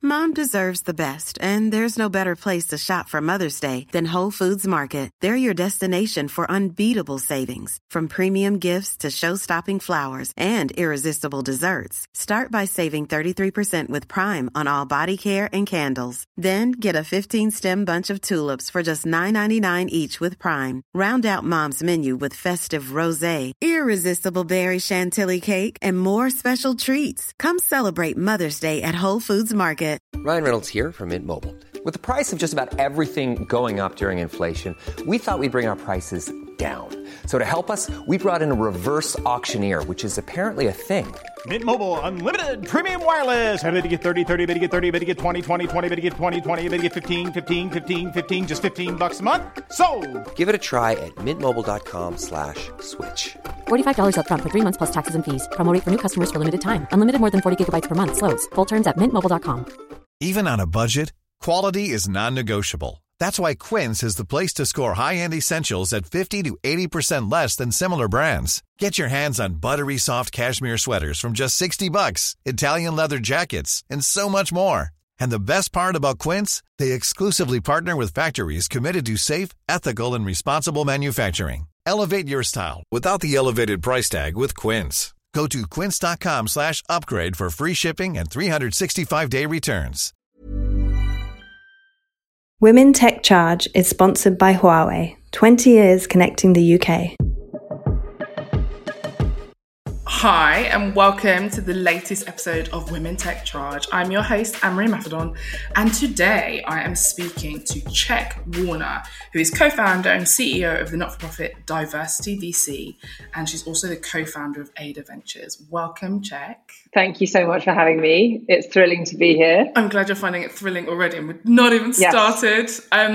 Mom deserves the best, and there's no better place to shop for Mother's Day than Whole Foods Market. They're your destination for unbeatable savings, from premium gifts to show-stopping flowers and irresistible desserts. Start by saving 33% with Prime on all body care and candles. Then get a 15-stem bunch of tulips for just $9.99 each with Prime. Round out Mom's menu with festive rosé, irresistible berry chantilly cake, and more special treats. Come celebrate Mother's Day at Whole Foods Market. Ryan Reynolds here from Mint Mobile. With the price of just about everything going up during inflation, we thought we'd bring our prices down. So to help us, we brought in a reverse auctioneer, which is apparently a thing. Mint Mobile Unlimited Premium Wireless. How to get 30, 30, bit to get 30, bit to get 20, 20, 20, bit to get 20, 20, bit to get 15, 15, 15, 15, just $15 a month? Sold! Give it a try at mintmobile.com/switch. $45 up front for 3 months plus taxes and fees. Promo rate for new customers for limited time. Unlimited more than 40 gigabytes per month. Slows full terms at mintmobile.com. Even on a budget, quality is non-negotiable. That's why Quince is the place to score high-end essentials at 50 to 80% less than similar brands. Get your hands on buttery soft cashmere sweaters from just $60, Italian leather jackets, and so much more. And the best part about Quince, they exclusively partner with factories committed to safe, ethical, and responsible manufacturing. Elevate your style without the elevated price tag with Quince. Go to quince.com/upgrade for free shipping and 365-day returns. Women Tech Charge is sponsored by Huawei, 20 years connecting the UK. Hi, and welcome to the latest episode of Women Tech Charge. I'm your host, Anne-Marie Maffedon, and today I am speaking to Czech Warner, who is co-founder and CEO of the not-for-profit Diversity VC, and she's also the co-founder of Ada Ventures. Welcome, Czech. Thank you so much for having me. It's thrilling to be here. I'm glad you're finding it thrilling already, and we've not even started.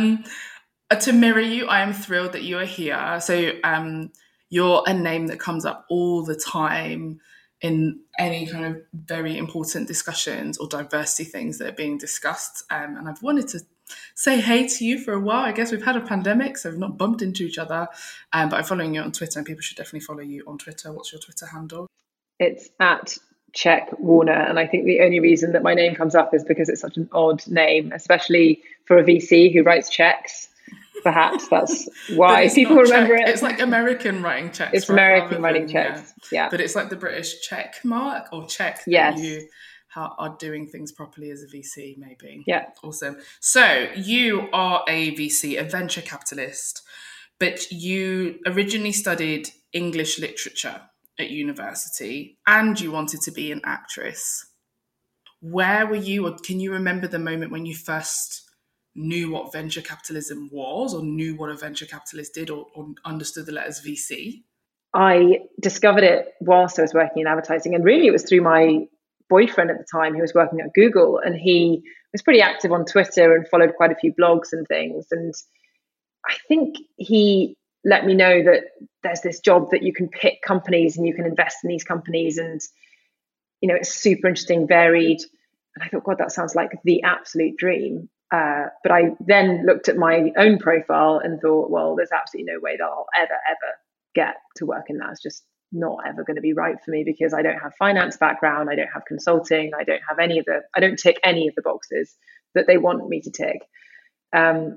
To mirror you, I am thrilled that you are here. So, you're a name that comes up all the time in any kind of very important discussions or diversity things that are being discussed. And I've wanted to say hey to you for a while. I guess we've had a pandemic, so we've not bumped into each other. But I'm following you on Twitter, and people should definitely follow you on Twitter. What's your Twitter handle? It's at Czech Warner. And I think the only reason that my name comes up is because it's such an odd name, especially for a VC who writes checks. Perhaps that's why people remember it. It's like American writing checks. It's American writing checks, yeah. But it's like the British check mark or check that yes. you are doing things properly as a VC, maybe. Yeah. Awesome. So you are a VC, a venture capitalist, but you originally studied English literature at university and you wanted to be an actress. Where were you, or can you remember the moment when you first knew what venture capitalism was, or knew what a venture capitalist did, or understood the letters VC? I discovered it whilst I was working in advertising, and really it was through my boyfriend at the time who was working at Google, and he was pretty active on Twitter and followed quite a few blogs and things, and I think he let me know that there's this job that you can pick companies and you can invest in these companies, and it's super interesting, varied, and I thought, God, that sounds like the absolute dream. But I then looked at my own profile and thought, well, there's absolutely no way that I'll ever get to work in that. It's just not ever going to be right for me because I don't have finance background, I don't have consulting, I don't tick any of the boxes that they want me to tick. And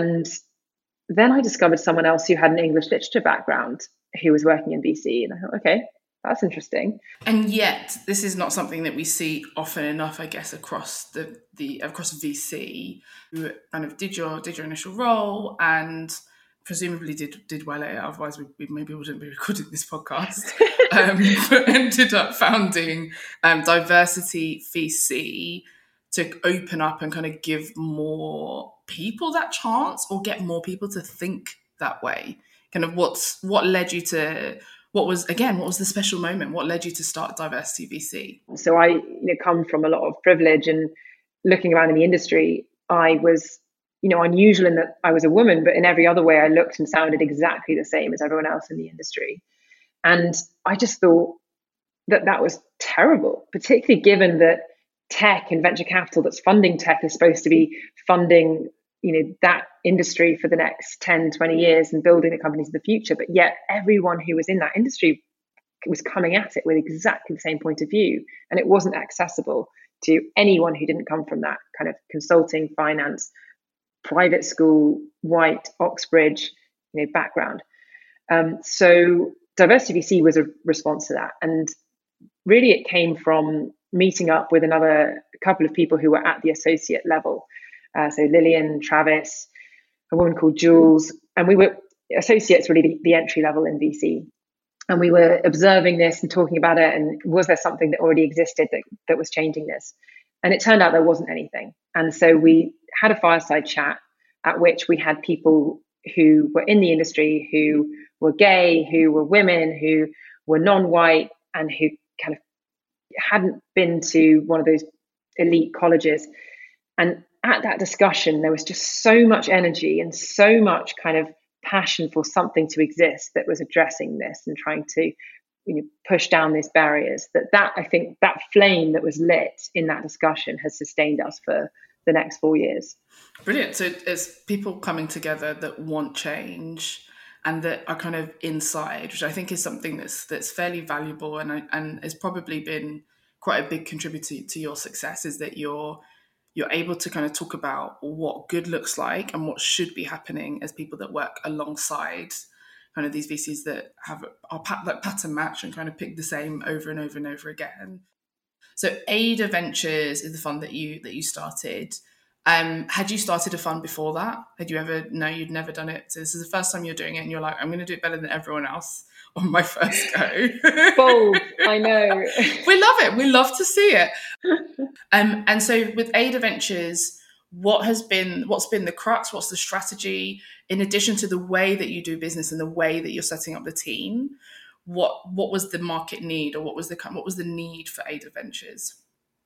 then I discovered someone else who had an English literature background who was working in VC, and I thought, okay, that's interesting. And yet, this is not something that we see often enough, I guess, across across VC. You kind of did your initial role and presumably did well at it. Otherwise, we maybe wouldn't be recording this podcast. But ended up founding Diversity VC to open up and kind of give more people that chance, or get more people to think that way. Kind of what led you to. What was the special moment? What led you to start Diversity VC? So I come from a lot of privilege, and looking around in the industry, I was, unusual in that I was a woman, but in every other way I looked and sounded exactly the same as everyone else in the industry. And I just thought that was terrible, particularly given that tech and venture capital that's funding tech is supposed to be funding that industry for the next 10, 20 years and building the companies of the future. But yet everyone who was in that industry was coming at it with exactly the same point of view. And it wasn't accessible to anyone who didn't come from that kind of consulting, finance, private school, white, Oxbridge, background. So Diversity VC was a response to that. And really it came from meeting up with a couple of people who were at the associate level. So Lillian, Travis, a woman called Jules, and we were associates, really the entry level in VC. And we were observing this and talking about it. And was there something that already existed that was changing this? And it turned out there wasn't anything. And so we had a fireside chat at which we had people who were in the industry, who were gay, who were women, who were non-white, and who kind of hadn't been to one of those elite colleges. And at that discussion, there was just so much energy and so much kind of passion for something to exist that was addressing this and trying to push down these barriers. That I think that flame that was lit in that discussion has sustained us for the next 4 years. Brilliant. So it's people coming together that want change and that are kind of inside, which I think is something that's fairly valuable and has probably been quite a big contributor to your success, is that you're able to kind of talk about what good looks like and what should be happening as people that work alongside kind of these VCs that are pattern match and kind of pick the same over and over and over again. So Ada Ventures is the fund that you started. Had you started a fund before that? Had you ever? No, you'd never done it. So this is the first time you're doing it, and you're like, I'm going to do it better than everyone else on my first go. Bold, I know. We love it. We love to see it. And so with Ada Ventures, what's been the crux? What's the strategy? In addition to the way that you do business and the way that you're setting up the team, what was the market need, or what was the need for Ada Ventures?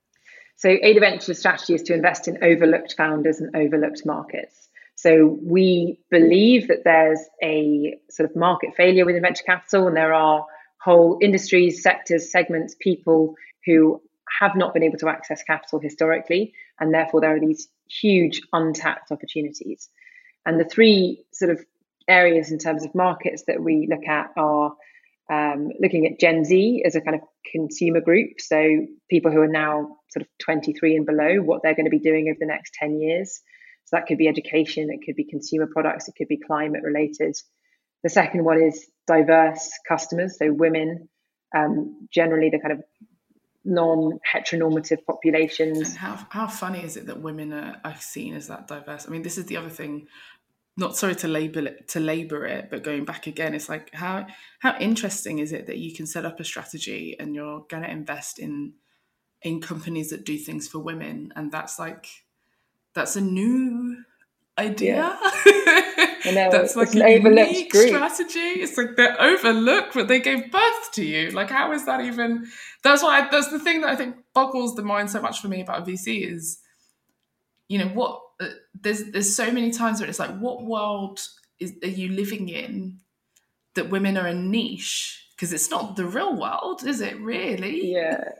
So Ada Ventures' strategy is to invest in overlooked founders and overlooked markets. So we believe that there's a sort of market failure within venture capital, and there are whole industries, sectors, segments, people who have not been able to access capital historically, and therefore there are these huge untapped opportunities. And the three sort of areas in terms of markets that we look at are looking at Gen Z as a kind of consumer group. So people who are now sort of 23 and below, what they're going to be doing over the next 10 years. So that could be education, it could be consumer products, it could be climate related. The second one is diverse customers, so women, generally the kind of non-heteronormative populations. And how funny is it that women are seen as that diverse? I mean, this is the other thing. Not sorry to labor it, but going back again, it's like how interesting is it that you can set up a strategy and you're going to invest in companies that do things for women, and that's a new idea. Yeah. That's like an overlooked group strategy. It's like they're overlooked, but they gave birth to you. Like, how is that even? That's the thing that I think boggles the mind so much for me about VC is, what. There's so many times where it's like, what world are you living in that women are a niche? Because it's not the real world, is it really? Yeah.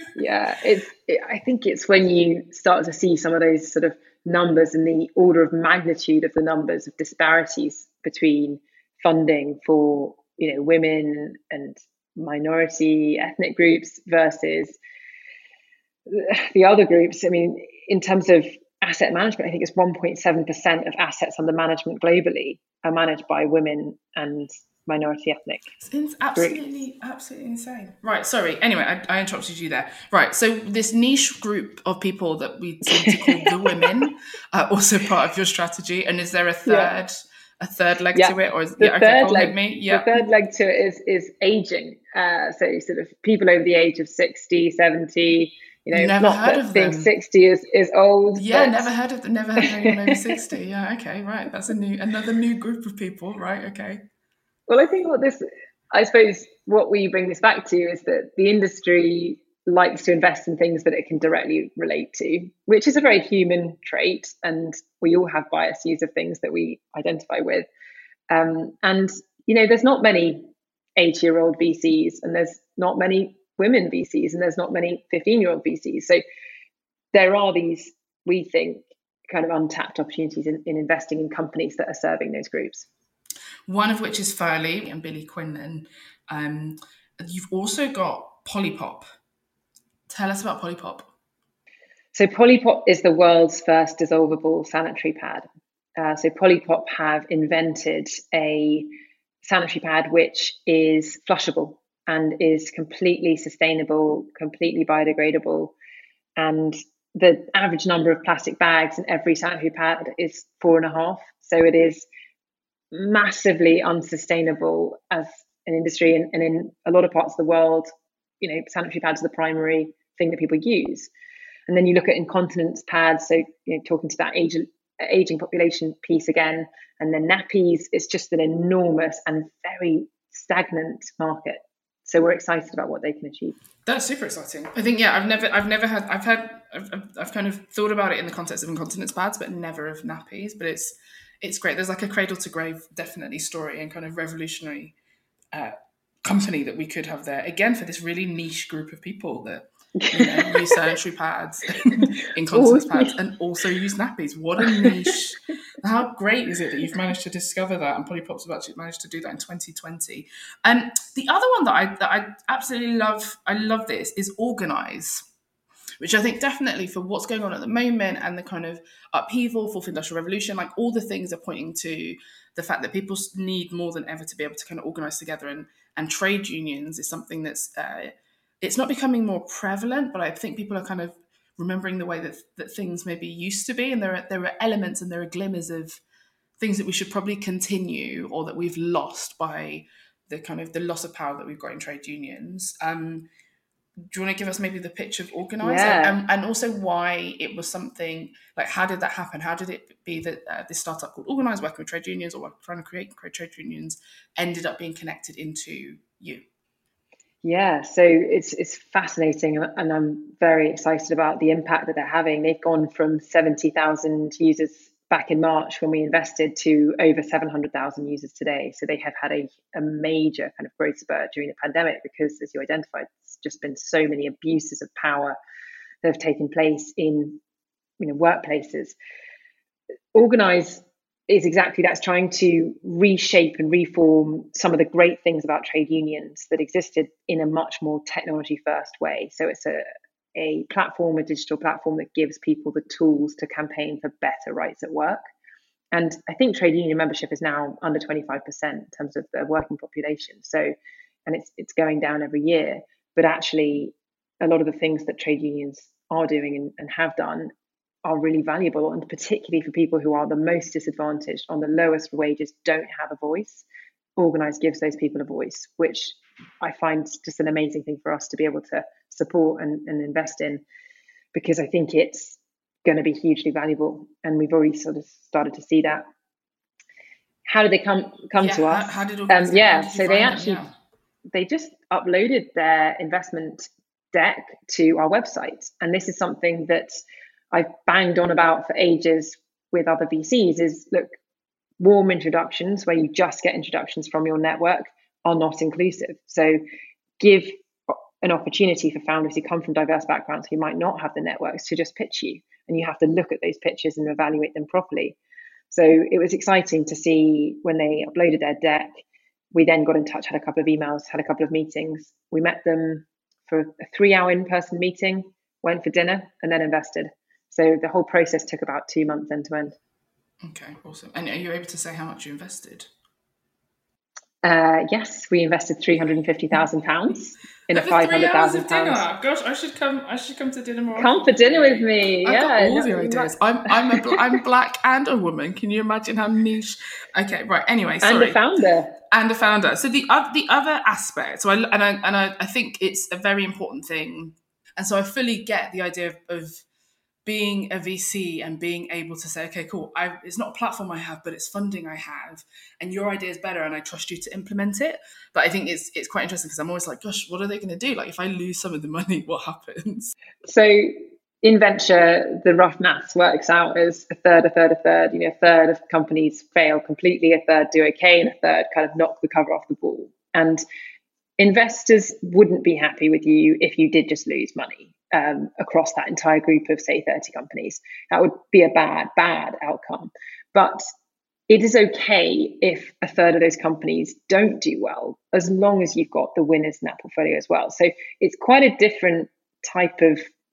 I think it's when you start to see some of those sort of numbers and the order of magnitude of the numbers of disparities between funding for women and minority ethnic groups versus the other groups. I mean, in terms of asset management, I think it's 1.7% of assets under management globally are managed by women and minority ethnic. It's absolutely insane. Right, sorry. Anyway, I interrupted you there. Right, so this niche group of people that we seem to call the women are also part of your strategy. And is there a third leg to it, or is the third leg to it is aging. So sort of people over the age of 60, 70. Never heard of being them. 60 is old. Yeah, never heard of them. Never heard of anyone over 60. Yeah, okay, right. That's another new group of people, right? Okay. Well, I think what we bring this back to is that the industry likes to invest in things that it can directly relate to, which is a very human trait, and we all have biases of things that we identify with. And there's not many 80-year-old VCs, and there's not many women VCs, and there's not many 15-year-old VCs. So there are these, we think, kind of untapped opportunities in investing in companies that are serving those groups. One of which is Furley and Billy Quinlan. You've also got Polypop. Tell us about Polypop. So Polypop is the world's first dissolvable sanitary pad. So Polypop have invented a sanitary pad which is flushable and is completely sustainable, completely biodegradable. And the average number of plastic bags in every sanitary pad is 4.5. So it is massively unsustainable as an industry. And in a lot of parts of the world, sanitary pads are the primary thing that people use. And then you look at incontinence pads, so talking to that aging population piece again, and then nappies, it's just an enormous and very stagnant market. So we're excited about what they can achieve. That's super exciting. I think, I've kind of thought about it in the context of incontinence pads, but never of nappies. But it's great. There's like a cradle to grave, definitely, story and kind of revolutionary company that we could have there again for this really niche group of people that use sanitary pads, incontinence pads, and also use nappies. What a niche. How great is it that you've managed to discover that, and Polypops have actually managed to do that in 2020. And the other one that I absolutely love, I love this, is Organise, which I think definitely for what's going on at the moment and the kind of upheaval, fourth industrial revolution, like all the things are pointing to the fact that people need more than ever to be able to kind of organise together, and trade unions is something that's it's not becoming more prevalent, but I think people are kind of remembering the way that things maybe used to be, and there are elements and there are glimmers of things that we should probably continue, or that we've lost by the kind of the loss of power that we've got in trade unions. Do you want to give us maybe the pitch of Organise, and also why it was something like, how did that happen? How did it be that this startup called Organise, working with trade unions or trying to create trade unions, ended up being connected into you? Yeah, so it's fascinating, and I'm very excited about the impact that they're having. They've gone from 70,000 users back in March when we invested to over 700,000 users today. So they have had a major kind of growth spurt during the pandemic because, as you identified, there's just been so many abuses of power that have taken place in workplaces. Organise is exactly that. It's trying to reshape and reform some of the great things about trade unions that existed in a much more technology first way. So it's a platform, a digital platform that gives people the tools to campaign for better rights at work. And I think trade union membership is now under 25% in terms of the working population. So, and it's going down every year. But actually, a lot of the things that trade unions are doing and have done are really valuable, and particularly for people who are the most disadvantaged, on the lowest wages, don't have a voice. Organise gives those people a voice, which I find just an amazing thing for us to be able to support and invest in, because I think it's going to be hugely valuable, and we've already sort of started to see that. How did they come to us? How did Organise? So they just uploaded their investment deck to our website, and this is something that I've banged on about for ages with other VCs, is look, warm introductions where you just get introductions from your network are not inclusive. So give an opportunity for founders who come from diverse backgrounds who might not have the networks to just pitch you, and you have to look at those pitches and evaluate them properly. So it was exciting to see when they uploaded their deck. We then got in touch, had a couple of emails, had a couple of meetings. We met them for a 3-hour in-person meeting, went for dinner, and then invested. So the whole process took about 2 months end to end. Okay, awesome. And are you able to say how much you invested? Yes, we invested £350,000 in a 500,000 pounds. Gosh, I should come to dinner more. Come for dinner with me. I've got all the ideas. I'm black and a woman. Can you imagine how niche? Okay, right. Anyway, sorry. And a founder. So the other aspect. So I think it's a very important thing, and so I fully get the idea of being a VC and being able to say, okay, cool, it's not a platform I have, but it's funding I have, and your idea is better and I trust you to implement it. But I think it's quite interesting because I'm always like, gosh, what are they going to do? Like, if I lose some of the money, what happens? So in venture, the rough maths works out as a third. A third of companies fail completely, a third do okay, and a third kind of knock the cover off the ball. And investors wouldn't be happy with you if you did just lose money across that entire group of, say, 30 companies. That would be a bad outcome. But it is okay if a third of those companies don't do well, as long as you've got the winners in that portfolio as well. So it's quite a different type of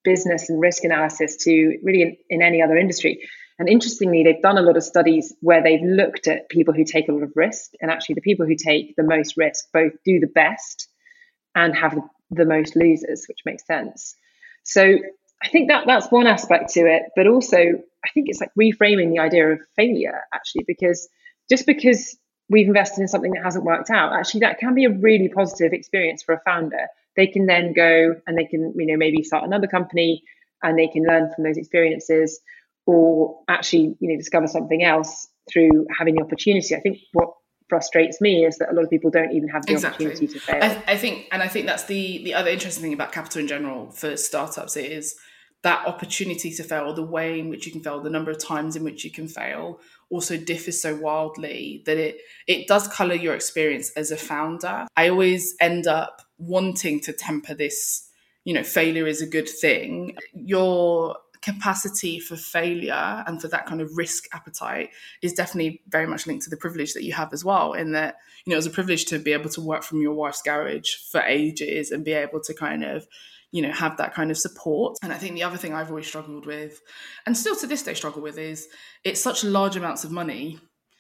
business and risk analysis to really in any other industry. And interestingly, they've done a lot of studies where they've looked at people who take a lot of risk, and actually the people who take the most risk both do the best and have the most losers, which makes sense. So I think that's one aspect to it, but also I think it's like reframing the idea of failure, actually, because just because we've invested in something that hasn't worked out, actually that can be a really positive experience for a founder. They can then go and they can, maybe start another company and they can learn from those experiences, or actually, discover something else through having the opportunity. I think what frustrates me is that a lot of people don't even have the opportunity to fail. I think that's the other interesting thing about capital in general for startups is that opportunity to fail, or the way in which you can fail, the number of times in which you can fail, also differs so wildly that it does colour your experience as a founder. I always end up wanting to temper this, failure is a good thing. Your capacity for failure and for that kind of risk appetite is definitely very much linked to the privilege that you have as well, in that, it was a privilege to be able to work from your wife's garage for ages and be able to kind of, have that kind of support. And I think the other thing I've always struggled with, and still to this day struggle with, is it's such large amounts of money.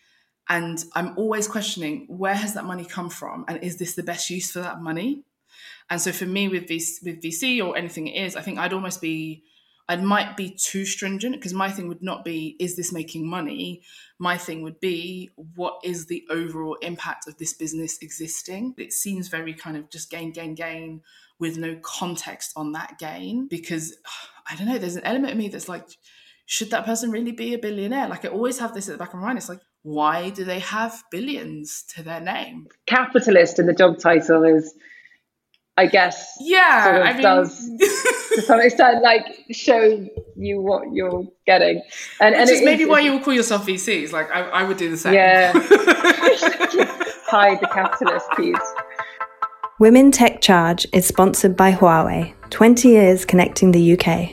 And I'm always questioning, where has that money come from? And is this the best use for that money? And so for me with VC or anything it is, I think I might be too stringent, because my thing would not be, is this making money? My thing would be, what is the overall impact of this business existing? It seems very kind of just gain with no context on that gain, because I don't know, there's an element of me that's like, should that person really be a billionaire? Like I always have this at the back of my mind. It's like, why do they have billions to their name? Capitalist in the job title is, I guess, does to some extent like show you what you're getting, and which is maybe why you will call yourself VCs. Like I would do the same. Yeah, hide the capitalist piece. Women Tech Charge is sponsored by Huawei. 20 years connecting the UK.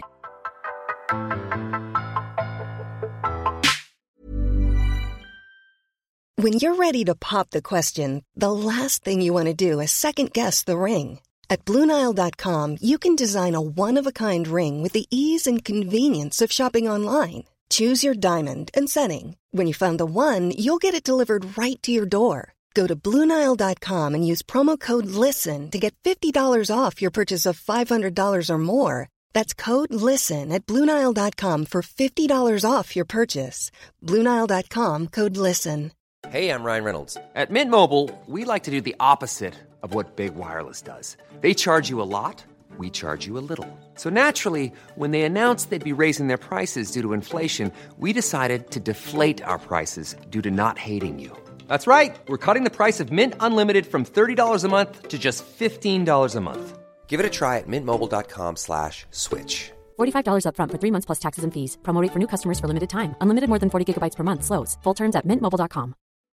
When you're ready to pop the question, the last thing you want to do is second-guess the ring. At BlueNile.com, you can design a one-of-a-kind ring with the ease and convenience of shopping online. Choose your diamond and setting. When you find the one, you'll get it delivered right to your door. Go to BlueNile.com and use promo code LISTEN to get $50 off your purchase of $500 or more. That's code LISTEN at BlueNile.com for $50 off your purchase. BlueNile.com, code LISTEN. Hey, I'm Ryan Reynolds. At Mint Mobile, we like to do the opposite of what Big Wireless does. They charge you a lot, we charge you a little. So naturally, when they announced they'd be raising their prices due to inflation, we decided to deflate our prices due to not hating you. That's right. We're cutting the price of Mint Unlimited from $30 a month to just $15 a month. Give it a try at mintmobile.com/switch. $45 up front for 3 months plus taxes and fees. Promo rate for new customers for limited time. Unlimited more than 40 gigabytes per month. Slows full terms at mintmobile.com.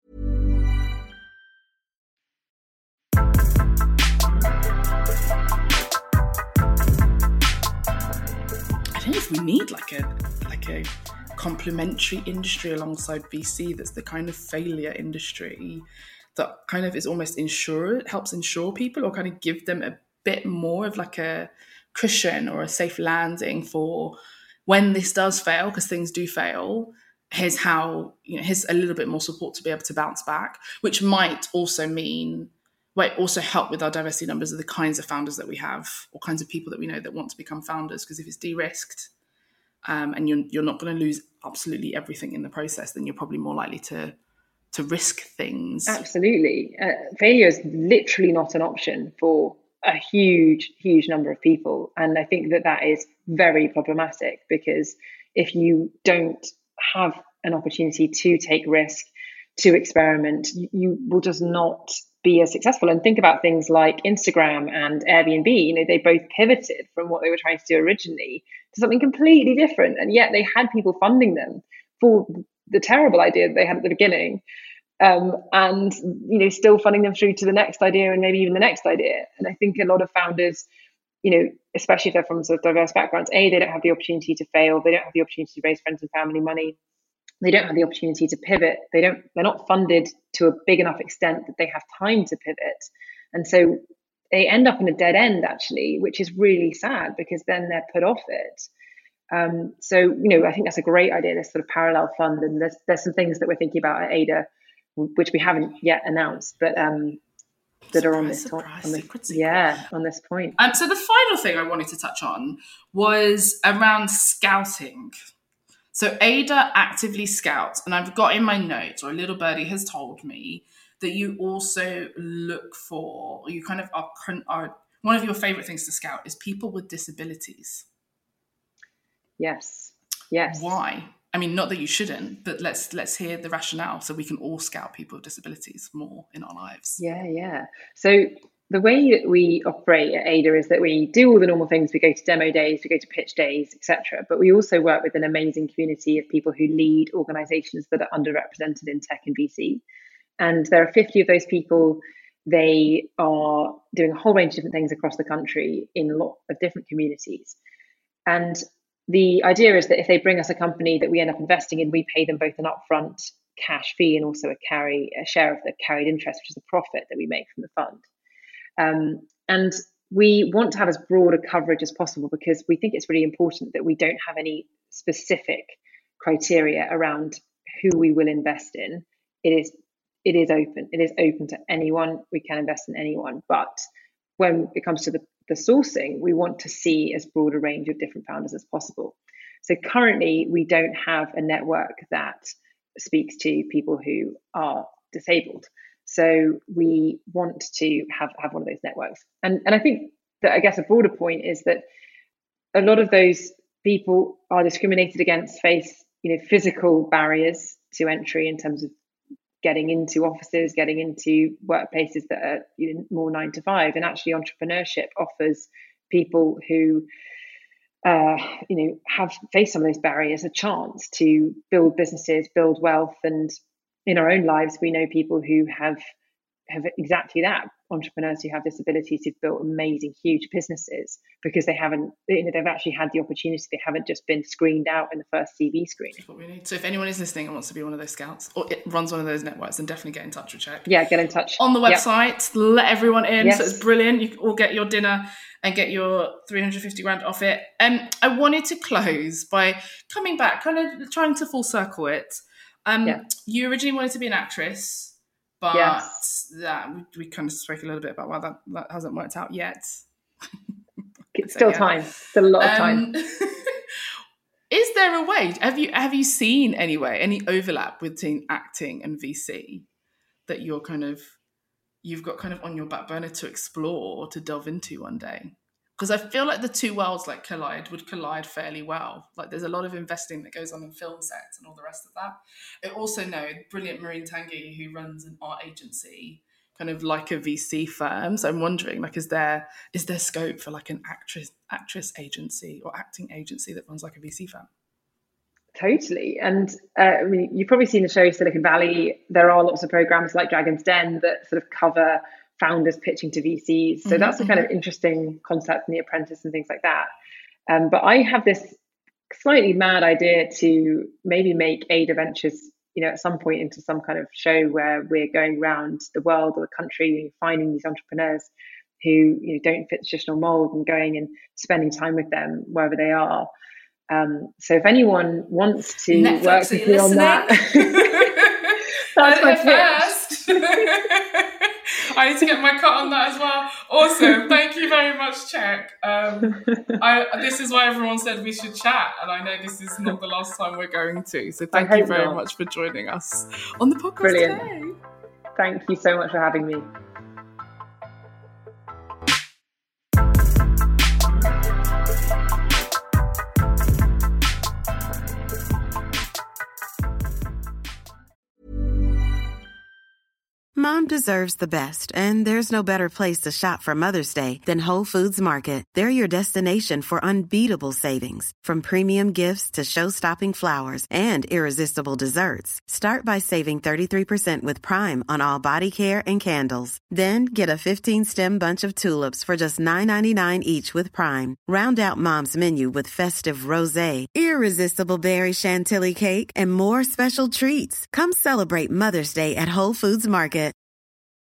I don't know if we need like a complementary industry alongside VC that's the kind of failure industry that kind of is almost helps insure people, or kind of give them a bit more of like a cushion or a safe landing for when this does fail, because things do fail. Here's how, here's a little bit more support to be able to bounce back, which might also help with our diversity numbers of the kinds of founders that we have, or kinds of people that we know that want to become founders. Because if it's de-risked, and you're not going to lose absolutely everything in the process, then you're probably more likely to risk things. Absolutely. Failure is literally not an option for a huge number of people. And I think that is very problematic, because if you don't have an opportunity to take risk, to experiment, you will just not be as successful. And think about things like Instagram and Airbnb. They both pivoted from what they were trying to do originally to something completely different, and yet they had people funding them for the terrible idea that they had at the beginning, and still funding them through to the next idea and maybe even the next idea. And I think a lot of founders, especially if they're from sort of diverse backgrounds, they don't have the opportunity to fail. They don't have the opportunity to raise friends and family money. They don't have the opportunity to pivot. They're not funded to a big enough extent that they have time to pivot. And so they end up in a dead end, actually, which is really sad because then they're put off it. So, I think that's a great idea, this sort of parallel fund. And there's some things that we're thinking about at Ada, which we haven't yet announced, but that are on this point. On this point. So the final thing I wanted to touch on was around scouting. So Ada actively scouts, and I've got in my notes, or Little Birdie has told me, that you also look for, or you kind of are one of your favorite things to scout is people with disabilities. Yes. Why? I mean, not that you shouldn't, but let's hear the rationale so we can all scout people with disabilities more in our lives. Yeah. So the way that we operate at Ada is that we do all the normal things. We go to demo days, we go to pitch days, etc. But we also work with an amazing community of people who lead organizations that are underrepresented in tech and VC. And there are 50 of those people. They are doing a whole range of different things across the country in a lot of different communities. And the idea is that if they bring us a company that we end up investing in, we pay them both an upfront cash fee and also a share of the carried interest, which is the profit that we make from the fund. And we want to have as broad a coverage as possible because we think it's really important that we don't have any specific criteria around who we will invest in. It is open. It is open to anyone. We can invest in anyone. But when it comes to the sourcing, we want to see as broad a range of different founders as possible. So currently, we don't have a network that speaks to people who are disabled. So we want to have one of those networks. And I think that, I guess, a broader point is that a lot of those people are discriminated against, face physical barriers to entry in terms of getting into offices, getting into workplaces that are more 9 to 5. And actually entrepreneurship offers people who have faced some of those barriers a chance to build businesses, build wealth. And in our own lives, we know people who have exactly that, entrepreneurs who have disabilities who've built amazing, huge businesses because they've actually had the opportunity. They haven't just been screened out in the first CV screening. That's what we need. So if anyone is listening and wants to be one of those scouts or it runs one of those networks, then definitely get in touch with Czech. Yeah, get in touch. On the website, Let everyone in. Yes. So it's brilliant. You can all get your dinner and get your 350 grand off it. I wanted to close by coming back, kind of trying to full circle it. You originally wanted to be an actress. But that we kind of spoke a little bit about why that hasn't worked out yet. It's still time. Still a lot of time. Is there a way? Have you seen any overlap between acting and VC that you've got kind of on your back burner to explore or to delve into one day? Because I feel like the two worlds would collide fairly well. Like there's a lot of investing that goes on in film sets and all the rest of that. I also know brilliant Maureen Tanguy, who runs an art agency, kind of like a VC firm. So I'm wondering, is there scope for like an actress agency or acting agency that runs like a VC firm? Totally. And you've probably seen the show Silicon Valley. There are lots of programs like Dragon's Den that sort of cover founders pitching to VCs. So that's a kind of interesting concept in The Apprentice and things like that. But I have this slightly mad idea to maybe make Ada Ventures, at some point into some kind of show where we're going around the world or the country, finding these entrepreneurs who don't fit the traditional mold and going and spending time with them wherever they are. So if anyone wants to Netflix, work with me on that, that's my pitch. I need to get my cut on that as well. Awesome. Thank you very much, Czech. This is why everyone said we should chat, and I know this is not the last time we're going to. So thank you very much for joining us on the podcast today. Thank you so much for having me. Mom deserves the best, and there's no better place to shop for Mother's Day than Whole Foods Market. They're your destination for unbeatable savings, from premium gifts to show-stopping flowers and irresistible desserts. Start by saving 33% with Prime on all body care and candles. Then get a 15-stem bunch of tulips for just $9.99 each with Prime. Round out Mom's menu with festive rosé, irresistible berry chantilly cake, and more special treats. Come celebrate Mother's Day at Whole Foods Market.